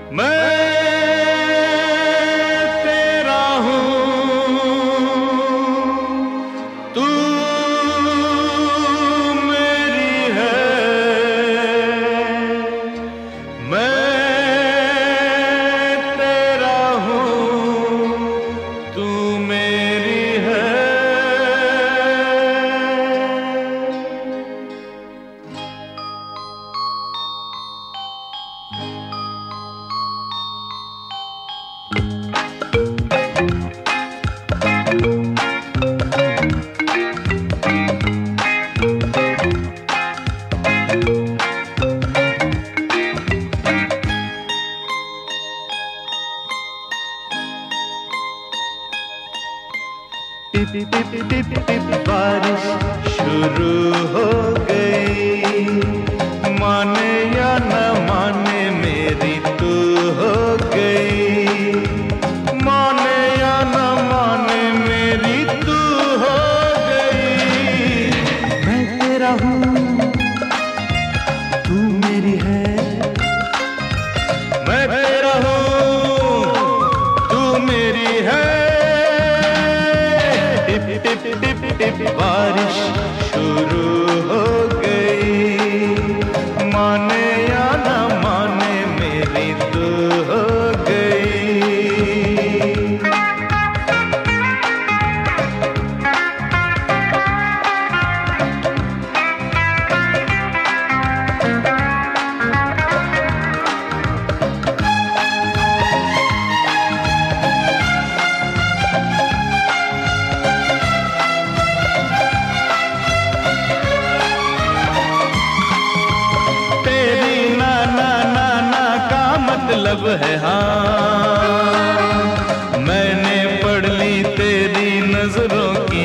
मैं तेरा हूँ, तू मेरी है। मैं तेरा हूँ, तू मेरी है। टिप टिप टिप टिप बारिश शुरू हो गई, माने या न माने मेरी तू हो गई। माने या न माने मेरी तू हो गई। मैं तेरा हूँ, तू मेरी है। मैं तेरा हूँ, तू मेरी है। टिप टिप टिप बारिश शुरू हो गई, माने या न माने मेरी तू हो गई। मतलब है हाँ, मैंने पढ़ ली तेरी नजरों की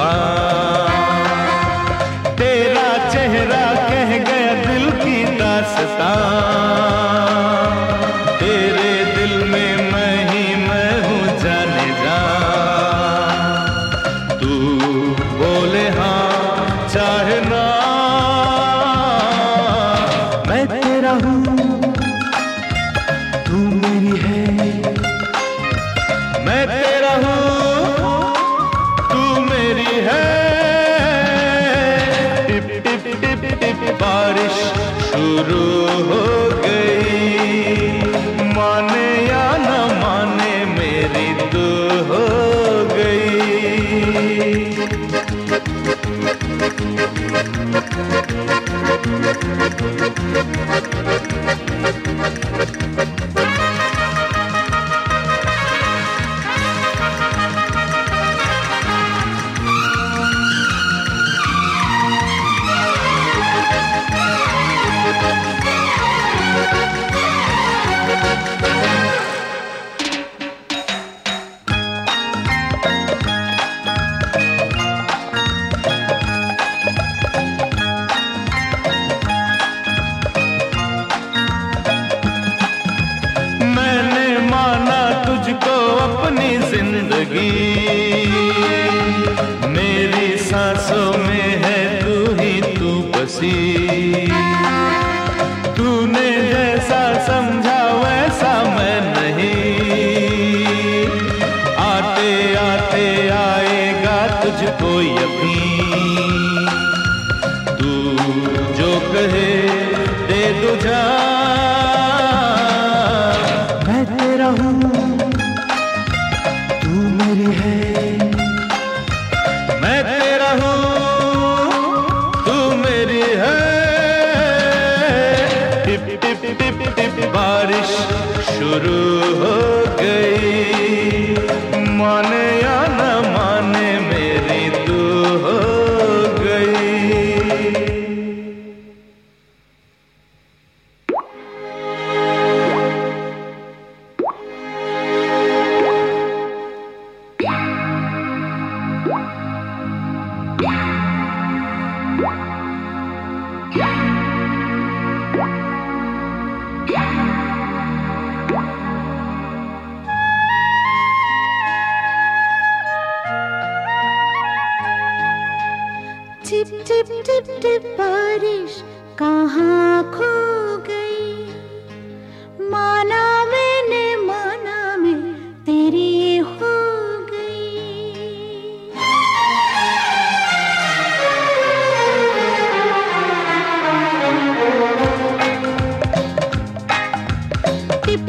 जुबान। तेरा चेहरा कह गया दिल की दास्तां। तेरे दिल में मैं ही मैं हूँ जाने जा। तू बोले हाँ चाहे ना, मैं तेरा हूँ, तू मेरी है। मैं तेरा हूँ, तू मेरी है। टिप टिप टिप टिप बारिश शुरू हो गई, माने या न माने मेरी तू हो गई। तुझको अपनी जिंदगी, मेरी सांसों में है तू ही तू बसी। तूने जैसा समझा वैसा मैं नहीं, आते आते आएगा तुझको यकीन। तू जो कहे दे दो जान। मैं तेरा हूँ, तू मेरी है। मैं तेरा हूँ, तू मेरी है। टिप टिप टिप टिप बारिश शुरू हो गई, माने या न माने मेरी तू हो गई।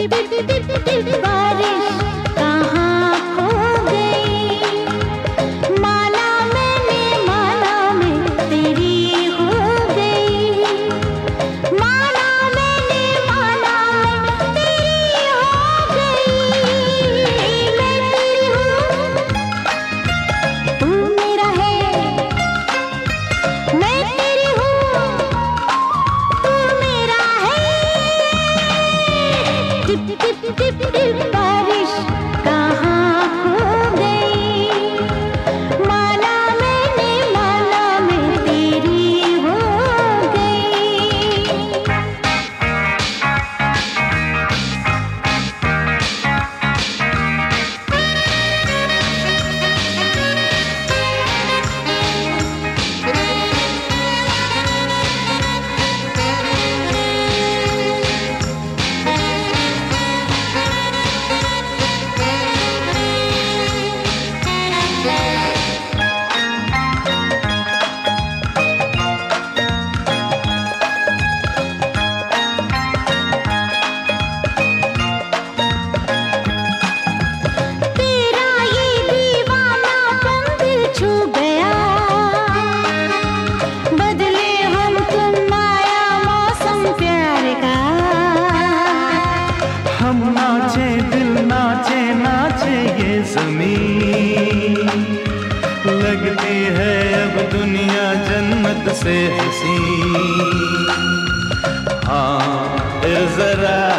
लगती है अब दुनिया जन्नत से हसी। हाँ फिर जरा